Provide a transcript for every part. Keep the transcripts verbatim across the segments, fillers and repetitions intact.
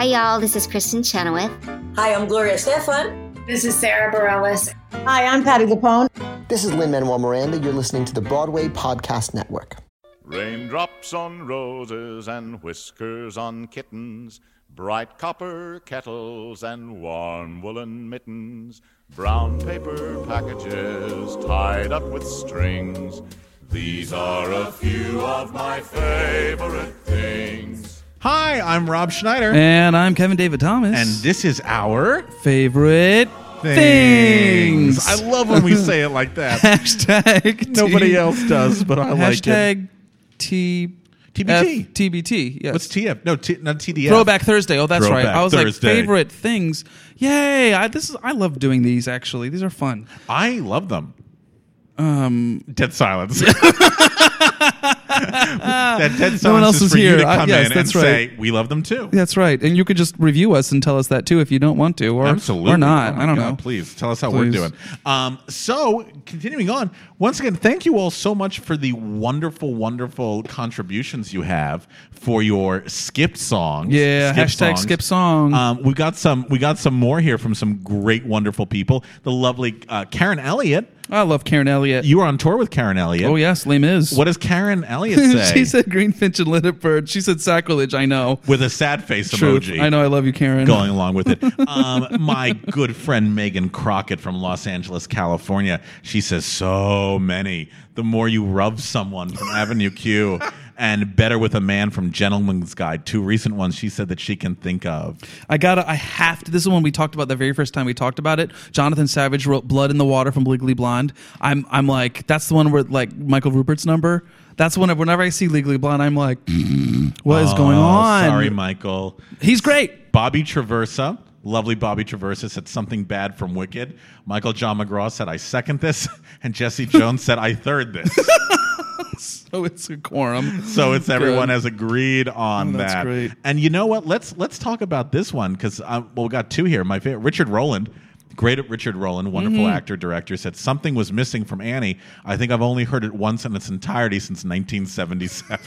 Hi, y'all. This is Kristen Chenoweth. Hi, I'm Gloria Estefan. This is Sarah Bareilles. Hi, I'm Patti LuPone. This is Lin-Manuel Miranda. You're listening to the Broadway Podcast Network. Raindrops on roses and whiskers on kittens, bright copper kettles and warm woolen mittens, brown paper packages tied up with strings. These are a few of my favorite things. Hi, I'm Rob Schneider. And I'm Kevin David Thomas. And this is our favorite things. things. I love when we say it like that. Hashtag Nobody T- else does, but I like it. Hashtag T. T B T. F- T B T, yes. What's T F? No, T- not T D F. Throwback Thursday. Oh, that's Throwback right. I was Thursday. like, favorite things. Yay. I, this is, I love doing these, actually. These are fun. I love them. Um, Dead silence. That dead silence no one else is is for here. you to come uh, yes, in that's and right. say, we love them too. That's right. And you could just review us and tell us that too if you don't want to. Or, Absolutely. or not. Oh my I don't God, know. Please tell us how Please. we're doing. Um, so, continuing on, once again, thank you all so much for the wonderful, wonderful contributions you have for your skipped songs. Yeah, skip hashtag songs. skip song. Um, we got some. We got some more here from some great, wonderful people. The lovely uh, Karen Elliott. I love Karen Elliott. You were on tour with Karen Elliott. Oh, yes, Les Mis. What does Karen Elliott say? She said Greenfinch and Littleburg. She said sacrilege, I know. With a sad face Truth. emoji. I know, I love you, Karen. Going along with it. Um, my good friend Megan Crockett from Los Angeles, California. She says, so many. The more you rub someone from Avenue Q and Better with a Man from Gentleman's Guide. Two recent ones she said that she can think of. I gotta, I have to. This is one we talked about the very first time we talked about it. Jonathan Savage wrote Blood in the Water from Legally Blonde. I'm, I'm like, that's the one where, like, Michael Rupert's number. That's one. Whenever I see Legally Blonde, I'm like, what is oh, going on? Sorry, Michael. He's great. Bobby Traversa. Lovely Bobby Traversa said something bad from Wicked. Michael John McGraw said, I second this. And Jesse Jones said, I third this. So it's a quorum. So it's everyone has agreed on oh, that's that. Great. And you know what? Let's let's talk about this one because uh, well, we got two here. My favorite, Richard Rowland. Great at Richard Rowland, wonderful mm-hmm. actor, director, said something was missing from Annie. I think I've only heard it once in its entirety since nineteen seventy-seven.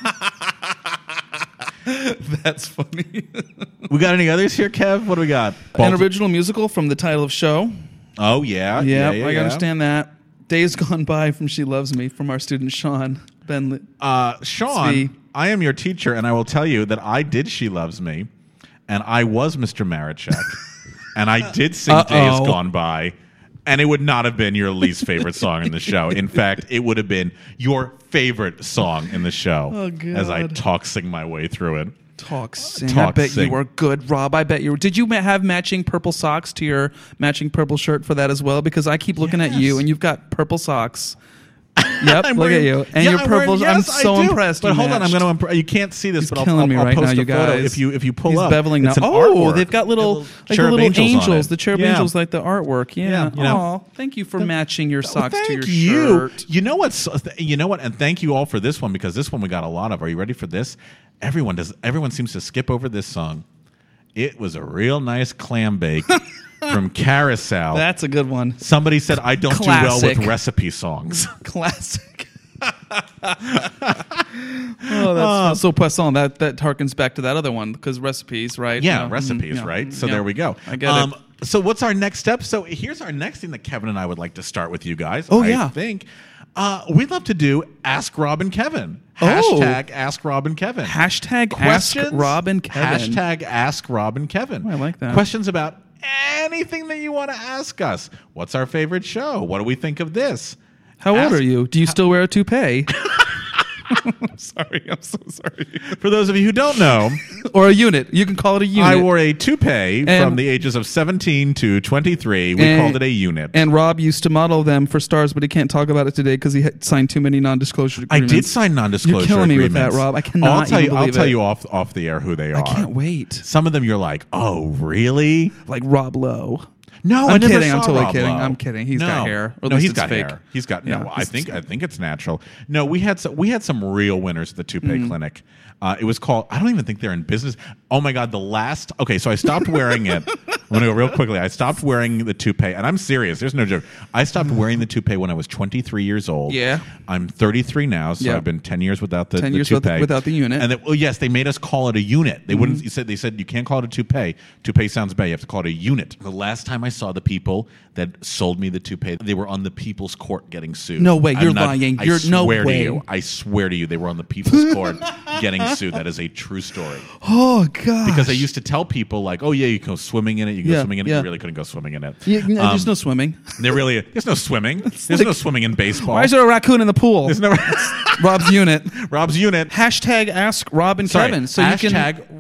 That's funny. We got any others here, Kev? What do we got? An original musical from the title of show. Oh, yeah. Yeah, yeah, yeah I yeah. understand that. Days Gone By from She Loves Me from our student Sean Benley. Uh, Sean, Svi. I am your teacher, and I will tell you that I did She Loves Me, and I was Mister Marichek, and I did sing Uh-oh. Days Gone By, and it would not have been your least favorite song in the show. In fact, it would have been your favorite song in the show Oh, God. as I talk sing my way through it. Talk sing. Talk, I bet sing. you were good, Rob. I bet you were. Did you ma- have matching purple socks to your matching purple shirt for that as well? Because I keep looking Yes. at you and you've got purple socks. Yep, I'm look wearing- at you. And yeah, your I'm wearing- purple. yes, I'm so I do. impressed. But you hold on, I'm matched. going to. Imp- you can't see this, He's but I'll, killing I'll, me I'll right post now, a you photo guys. if you if you pull He's up. beveling It's now. an Oh, artwork. they've got little, Little like cherub little angels on angels. it. The cherub Yeah. angels, like the artwork. Yeah. Yeah, you know. Aw, thank you for matching your socks Well, to your thank you. shirt. You know what? You know what? And thank you all for this one because this one we got a lot of. Are you ready for this? Everyone does. Everyone seems to skip over this song. It was a real nice clam bake from Carousel. That's a good one. Somebody said I don't do well Classic. with recipe songs. Classic. Oh, that's uh, so Poisson. That that harkens back to that other one because recipes, right? Yeah, You know, recipes, mm, yeah, right? So yeah. there we go. I get it. So what's our next step? So here's our next thing that Kevin and I would like to start with you guys. Oh, I yeah. think uh, we'd love to do Ask Rob and Kevin. Oh. Hashtag Ask Rob and Kevin. Hashtag Questions? Ask Rob and Kevin. Hashtag Ask Rob and Kevin. Oh, I like that. Questions about anything that you want to ask us. What's our favorite show? What do we think of this? How Ask- old are you? Do you still wear a toupee? I'm sorry. I'm so sorry. For those of you who don't know, Or a unit. You can call it a unit. I wore a toupee And- from the ages of seventeen to twenty-three. We And- called it a unit. And Rob used to model them for stars, but he can't talk about it today because he had signed too many non-disclosure I agreements. did sign non-disclosure You're killing me with agreements. that, Rob. I cannot I'll tell even you. I'll believe tell it. you off off the air who they are. I can't wait. Some of them you're like, oh, really? Like Rob Lowe. No, I'm I never kidding. saw I'm totally Rob kidding. Lowe. I'm kidding. He's no. got hair. Or at no, least he's it's got fake. hair. He's got. Yeah, no, I it's- think. I think it's natural. No, we had some. We had some real winners at the toupee Mm-hmm. clinic. Uh, it was called. I don't even think they're in business. Oh my god, the last. Okay, so I stopped wearing it I'm gonna go real quickly. I stopped wearing the toupee, and I'm serious. There's no joke. I stopped wearing the toupee when I was twenty-three years old. Yeah. I'm thirty-three now, so Yeah. I've been ten years without the, ten the years toupee. without, without the unit. And they, well, yes, they made us call it a unit. They wouldn't. You said they said you can't call it a toupee. Toupee sounds bad. You have to call it a unit. The last time I saw the people that sold me the toupee, they were on the People's Court getting sued. No way, I'm you're not- lying. I You're- no swear way. to you. I swear to you, they were on the People's Court getting sued. That is a true story. Oh god. Because I used to tell people like, "Oh yeah, you can go swimming in it. You can Yeah, go swimming in it." yeah. You really couldn't go swimming in it. Yeah, no, Um, there's no swimming. There really, there's no swimming. There's no swimming in baseball. Why is there a raccoon in the pool? There's no Rob's unit. Rob's unit. Hashtag ask Rob and Sorry, Kevin. So hashtag, you can.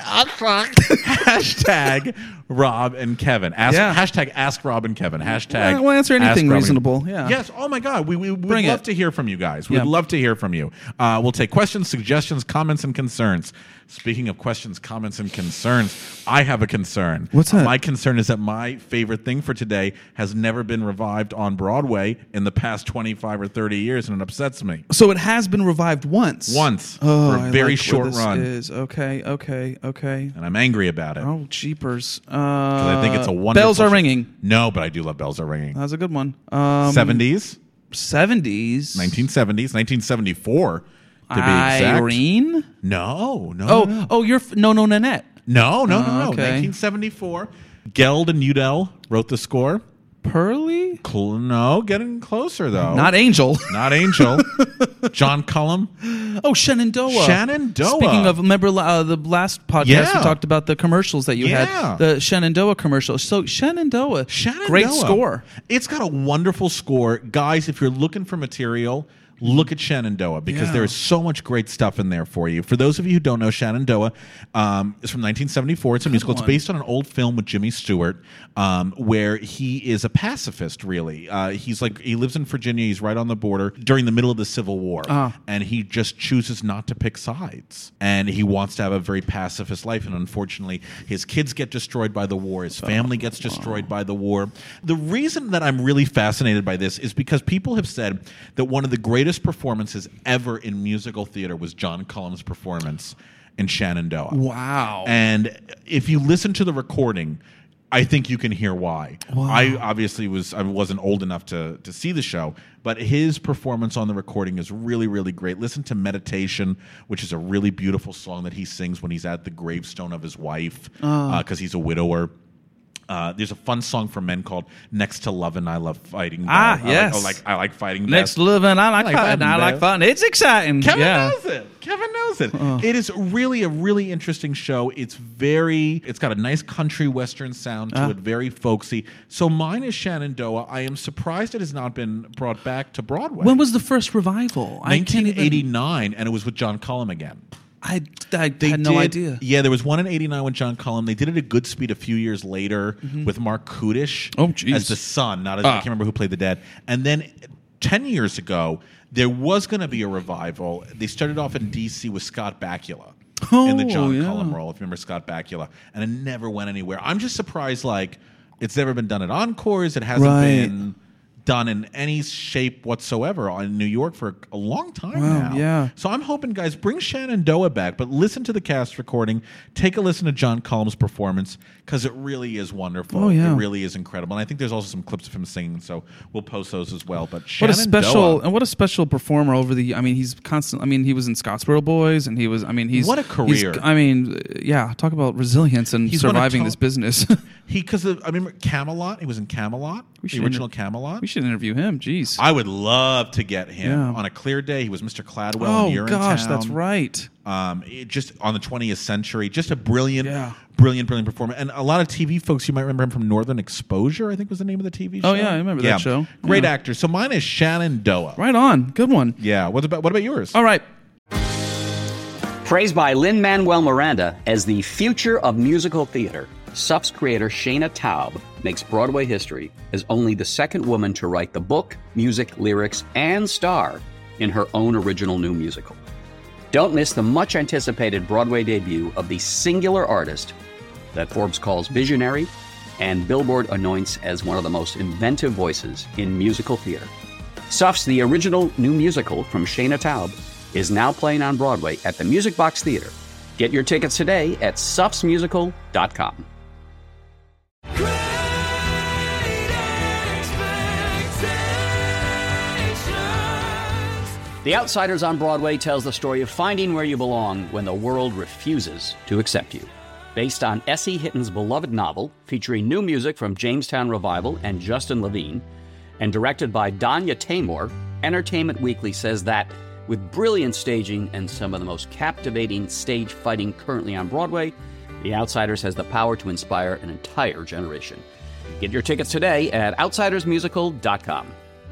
hashtag Rob and Kevin. Ask, Yeah. Hashtag ask Rob and Kevin. Hashtag. We'll answer anything ask Rob and- reasonable, yeah. Yes. Oh my God. We, we would Bring love it. to hear from you guys. We'd Yeah. love to hear from you. Uh, we'll take questions, suggestions, comments, and concerns. Speaking of questions, comments, and concerns, I have a concern. What's that? My concern is that my favorite thing for today has never been revived on Broadway in the past twenty-five or thirty years, and it upsets me. So it has been revived once. Once. Oh, for a I very like short where this run. Is. Okay, okay, okay. And I'm angry about it. Oh, jeepers. Uh, 'Cause I think it's a wonderful Bells Are show. Ringing. No, but I do love Bells Are Ringing. That's a good one. Um, seventies, seventies. nineteen seventies, nineteen seventy-four to be exact. Irene? No, no, Oh, no, no, oh, you're f- no, no, Nanette. no, no, no, Oh, no. okay. nineteen seventy-four. Geld and Udell wrote the score. Pearly? Cl- no, getting closer though. Not Angel. Not Angel. John Cullum. Oh, Shenandoah. Shenandoah. Speaking of, remember uh, the last podcast Yeah. we talked about the commercials that you Yeah. had, the Shenandoah commercial. So Shenandoah, Shenandoah. great score. It's got a wonderful score. Guys, if you're looking for material, look at Shenandoah because Yeah. there is so much great stuff in there for you. For those of you who don't know, Shenandoah um, is from nineteen seventy-four. It's a musical. It's one. based on an old film with Jimmy Stewart um, where he is a pacifist, really. Uh, he's like, he lives in Virginia. He's right on the border during the middle of the Civil War. Ah. And he just chooses not to pick sides. And he wants to have a very pacifist life. And unfortunately, his kids get destroyed by the war. His family gets destroyed by the war. The reason that I'm really fascinated by this is because people have said that one of the greatest performances ever in musical theater was John Cullum's performance in Shenandoah. Wow. And if you listen to the recording, I think you can hear why. I obviously was I wasn't old enough to to see the show, but his performance on the recording is really, really great. Listen to Meditation, which is a really beautiful song that he sings when he's at the gravestone of his wife because he's a widower. Uh, there's a fun song for men called "Next to Lovin' I Love Fighting." Ah, I yes. like, I like I like fighting. Next best. to living, I like I like fun. fun, I like Bev. fun. It's exciting. Kevin yeah. knows it. Kevin knows it. It is really a really interesting show. It's very, it's got a nice country western sound to Ah. it, very folksy. So mine is Shenandoah. I am surprised it has not been brought back to Broadway. When was the first revival? I can't nineteen even- eighty-nine, and it was with John Cullum again. I, I They had no did- idea. Yeah, there was one in eighty-nine with John Cullum. They did it at Goodspeed a few years later with Mark Kudish Oh, geez. as the son, not as Ah. I can't remember who played the dad. And then ten years ago, there was going to be a revival. They started off in D C with Scott Bakula in the Oh, John yeah. Cullum role, if you remember Scott Bakula. And it never went anywhere. I'm just surprised, like, it's never been done at Encores. It hasn't Right. been done in any shape whatsoever in New York for a long time Wow, now. yeah. So I'm hoping, guys, bring Shenandoah back, but listen to the cast recording. Take a listen to John Cullum's performance because it really is wonderful. Oh, yeah. It really is incredible. And I think there's also some clips of him singing, so we'll post those as well. But What a Shenandoah, special and what a special performer over the. I mean, he's constant. I mean, he was in Scottsboro Boys, and he was. I mean, he's What a he's- career. I mean, yeah. Talk about resilience and He's one of surviving Tom- this business. he because I remember Camelot. He was in Camelot, We the should original inter- Camelot. we should interview him. Jeez. I would love to get him Yeah. on a clear day. He was Mister Cladwell oh in Urinetown. gosh, that's right. Um, it just on the twentieth century, just a brilliant, Yeah. brilliant, brilliant performer. And a lot of T V folks, you might remember him from Northern Exposure, I think was the name of the T V show. Oh, yeah, I remember that show. Great Yeah. actor. So mine is Shenandoah. Right on. Good one. Yeah. What about what about yours? All right. Praised by Lin-Manuel Miranda as the future of musical theater, S U F's creator Shana Taub makes Broadway history as only the second woman to write the book, music, lyrics, and star in her own original new musical. Don't miss the much-anticipated Broadway debut of the singular artist that Forbes calls visionary and Billboard anoints as one of the most inventive voices in musical theater. S U F's The Original New Musical from Shana Taub is now playing on Broadway at the Music Box Theater. Get your tickets today at S U Fs musical dot com. The Outsiders on Broadway tells the story of finding where you belong when the world refuses to accept you. Based on Essie Hitton's beloved novel, featuring new music from Jamestown Revival and Justin Levine, and directed by Danya Tamor, Entertainment Weekly says that, with brilliant staging and some of the most captivating stage fighting currently on Broadway, The Outsiders has the power to inspire an entire generation. Get your tickets today at outsiders musical dot com.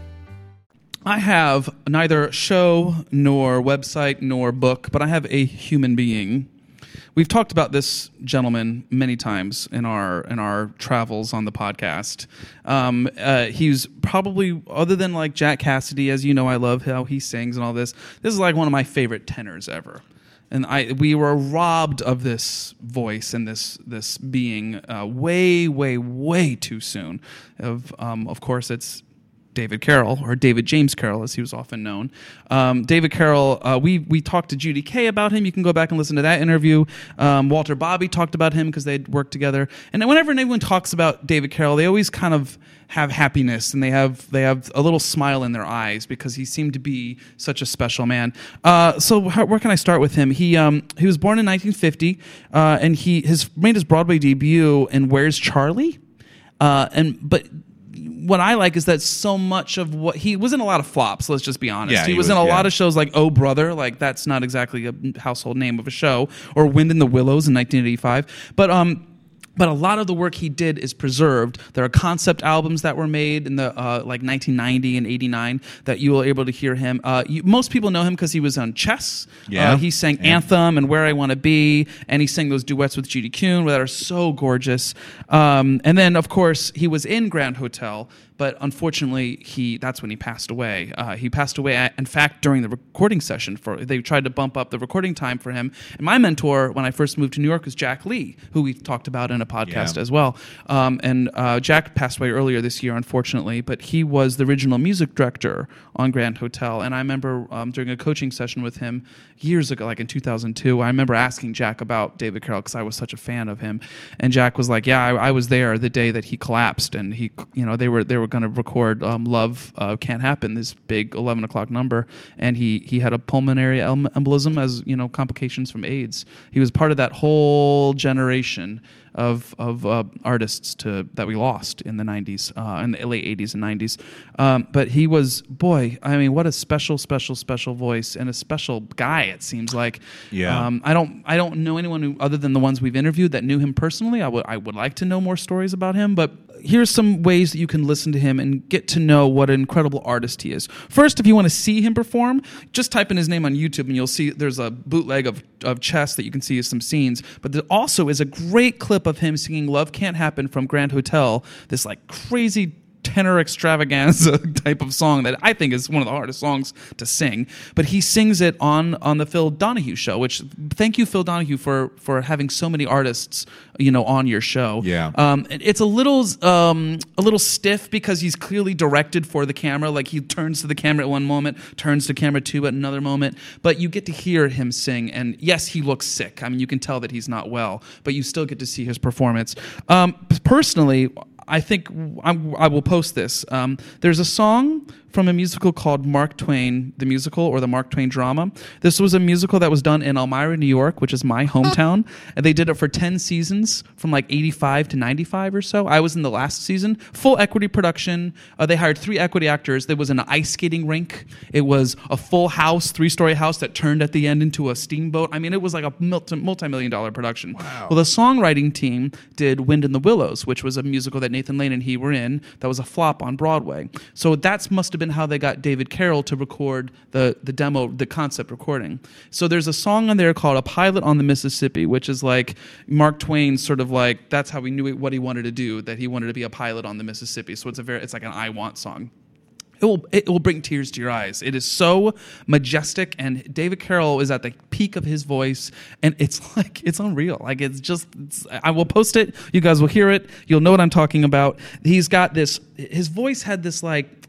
I have neither show nor website nor book, but I have a human being. We've talked about this gentleman many times in our in our travels on the podcast. Um, uh, he's probably, other than like Jack Cassidy, as you know, I love how he sings and all this. This is like one of my favorite tenors ever. And I, we were robbed of this voice and this this being uh, way, way, way too soon. Of um, of course, it's David Carroll, or David James Carroll, as he was often known. Um, David Carroll, uh, we we talked to Judy Kay about him. You can go back and listen to that interview. Um, Walter Bobby talked about him because they'd worked together. And whenever anyone talks about David Carroll, they always kind of have happiness, and they have they have a little smile in their eyes because he seemed to be such a special man. Uh, so how, where can I start with him? He um, he was born in nineteen fifty, uh, and he his made his Broadway debut in Where's Charlie? Uh, and but. What I like is that so much of what he was in a lot of flops. Let's just be honest. Yeah, he, he was, was, in a yeah. lot of shows like Oh Brother, like that's not exactly a household name of a show, or Wind in the Willows in nineteen eighty-five. But um, but a lot of the work he did is preserved. There are concept albums that were made in the uh, like nineteen ninety and eighty-nine that you were able to hear him. Uh, you, most people know him because he was on Chess. Yeah, uh, he sang yeah. Anthem and Where I Want to Be, and he sang those duets with Judy Kuhn that are so gorgeous. Um, and then of course he was in Grand Hotel. But unfortunately, he that's when he passed away. Uh, he passed away, at, in fact, during the recording session. For They tried to bump up the recording time for him. And my mentor, when I first moved to New York, was Jack Lee, who we talked about in a podcast Yeah. as well. Um, and uh, Jack passed away earlier this year, unfortunately. But he was the original music director on Grand Hotel. And I remember um, during a coaching session with him years ago, like in two thousand two, I remember asking Jack about David Carroll because I was such a fan of him. And Jack was like, yeah, I, I was there the day that he collapsed. And he, you know, they were they were going to record um, Love uh, Can't Happen, this big eleven o'clock number, and he he had a pulmonary em- embolism as, you know, complications from AIDS. He was part of that whole generation of of uh, artists to that we lost in the nineties, uh, in the late eighties and nineties. Um, but he was, boy, I mean, what a special, special, special voice and a special guy. It seems like. Yeah. Um, I don't I don't know anyone who, other than the ones we've interviewed, that knew him personally. I would I would like to know more stories about him, but here's some ways that you can listen to him and get to know what an incredible artist he is. First, if you want to see him perform, just type in his name on YouTube and you'll see there's a bootleg of, of Chess that you can see some scenes. But there also is a great clip of him singing Love Can't Happen from Grand Hotel, this like crazy tenor extravaganza type of song that I think is one of the hardest songs to sing. But he sings it on on the Phil Donahue show, which thank you, Phil Donahue, for for having so many artists, you know, on your show. Yeah. Um, it's a little um, a little stiff because he's clearly directed for the camera. Like he turns to the camera at one moment, turns to camera two at another moment. But you get to hear him sing, and yes, he looks sick. I mean, you can tell that he's not well, but you still get to see his performance. Um, personally, I think I'm, I will post this. Um, there's a song from a musical called Mark Twain, the musical, or the Mark Twain drama. This was a musical that was done in Elmira, New York, which is my hometown. And they did it for ten seasons from like eighty-five to ninety-five or so. I was in the last season. Full equity production. Uh, they hired three equity actors. There was an ice skating rink. It was a full house, three-story house that turned at the end into a steamboat. I mean, it was like a multi- multi-million dollar production. Wow. Well, the songwriting team did Wind in the Willows, which was a musical that Nathan Lane and he were in that was a flop on Broadway. So that must have been how they got David Carroll to record the, the demo, the concept recording. So there's a song on there called A Pilot on the Mississippi, which is like Mark Twain's sort of like, that's how he knew what he wanted to do, that he wanted to be a pilot on the Mississippi. So it's a very, it's like an I Want song. It will, it will bring tears to your eyes. It is so majestic, and David Carroll is at the peak of his voice, and it's like, it's unreal. Like, it's just, it's, I will post it. You guys will hear it. You'll know what I'm talking about. He's got this, his voice had this, like,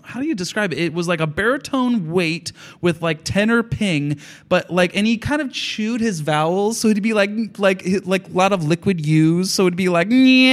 how do you describe it? It was like a baritone weight with like tenor ping, but like, and he kind of chewed his vowels, so it'd be like like like a lot of liquid U's, so it'd be like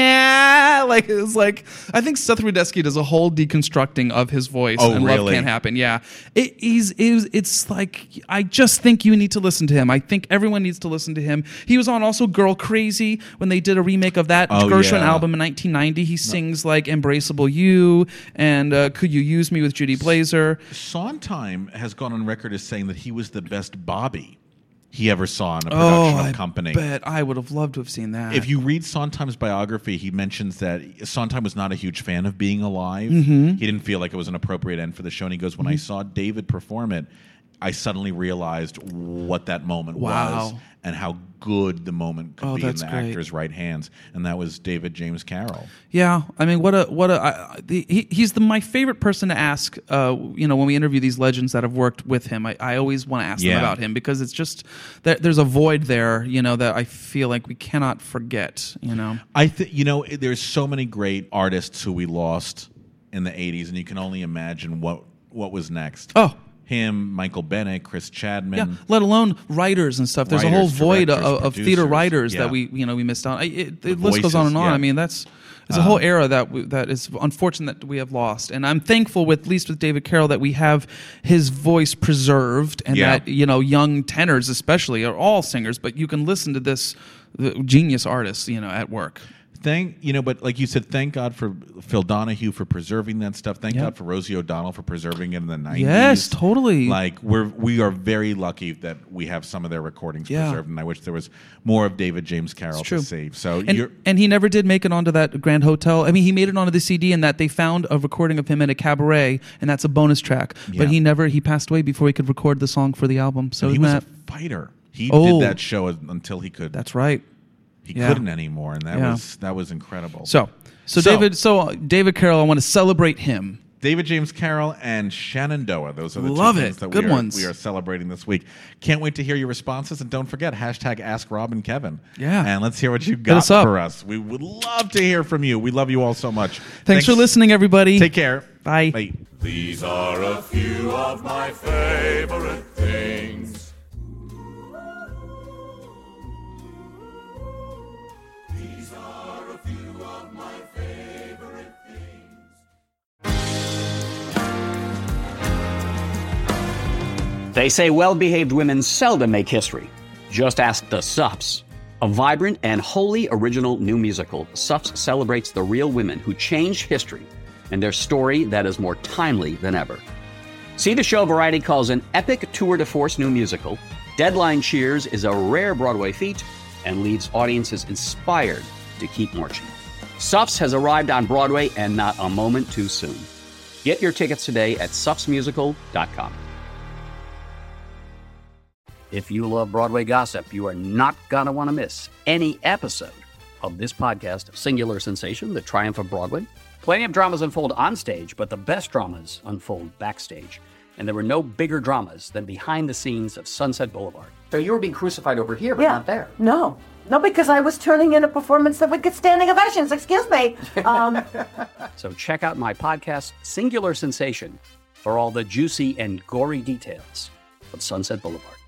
yeah, like it was like I think Seth Rudetsky does a whole deconstructing of his voice. Oh, and really? Love Can't Happen. Yeah, it, he's it was, it's like I just think you need to listen to him. I think everyone needs to listen to him. He was on also Girl Crazy when they did a remake of that Oh, Gershwin yeah. album in nineteen ninety. He sings like "Embraceable You" and uh, "Could You Use Me" with Judy Blazer. Sondheim has gone on record as saying that he was the best Bobby he ever saw in a Oh, production I of Company. bet I would have loved to have seen that. If you read Sondheim's biography, he mentions that Sondheim was not a huge fan of Being Alive. Mm-hmm. He didn't feel like it was an appropriate end for the show. And he goes, when I saw David perform it, I suddenly realized what that moment Wow. was and how good the moment could Oh, be in that's the great. actor's right hands. And that was David James Carroll. Yeah, I mean, what a what a I, the, he, he's the my favorite person to ask. Uh, you know, when we interview these legends that have worked with him, I, I always want to ask Yeah. them about him because it's just there, there's a void there. You know, that I feel like we cannot forget. You know, I think, you know, there's so many great artists who we lost in the eighties, and you can only imagine what, what was next. oh. Him, Michael Bennett, Chris Chadman. Yeah, let alone writers and stuff. There's a whole Writers, void of, directors, of theater producers. writers Yeah. that we, you know, we missed out. I- It, The the list goes on and voices, on. yeah. I mean, that's it's a whole era that we, that is unfortunate that we have lost. And I'm thankful, with at least with David Carroll, that we have his voice preserved, and Yeah. that you know, young tenors especially are all singers, but you can listen to this the genius artist, you know, at work. Thank you know, but like you said, thank God for Phil Donahue for preserving that stuff. Thank Yep. God for Rosie O'Donnell for preserving it in the nineties. Yes, totally. Like we're we are very lucky that we have some of their recordings Yeah. preserved, and I wish there was more of David James Carroll true. to save. So And, you're and he never did make it onto that Grand Hotel. I mean, he made it onto the C D, in that they found a recording of him in a cabaret, and that's a bonus track. Yeah. But he never he passed away before he could record the song for the album. So he isn't was that, a fighter. He Oh. did that show until he could. that's right. he yeah. couldn't anymore, and that Yeah. was that was incredible. So, so, So- David, so uh, David Carroll, I want to celebrate him. David James Carroll and Shenandoah. Those are the Love two it. things that Good we are, ones. we are celebrating this week. Can't wait to hear your responses, and don't forget, hashtag Ask Rob and Kevin. Yeah. And let's hear what you got us up. for us. We would love to hear from you. We love you all so much. Thanks, for listening, everybody. Take care. Bye. Bye. These are a few of my favorite things. These are a few of my favorite things. They say well-behaved women seldom make history. Just ask the Suffs. A vibrant and wholly original new musical, Suffs celebrates the real women who changed history and their story that is more timely than ever. See the show Variety calls an epic tour de force new musical. Deadline Cheers is a rare Broadway feat and leaves audiences inspired to keep marching. Suffs has arrived on Broadway, and not a moment too soon. Get your tickets today at suffs musical dot com. If you love Broadway gossip, you are not going to want to miss any episode of this podcast, Singular Sensation, The Triumph of Broadway. Plenty of dramas unfold on stage, but the best dramas unfold backstage. And there were no bigger dramas than behind the scenes of Sunset Boulevard. So you were being crucified over here, but Yeah. not there. No. No, because I was turning in a performance that would get standing ovations. Excuse me. Um, So check out my podcast, Singular Sensation, for all the juicy and gory details of Sunset Boulevard.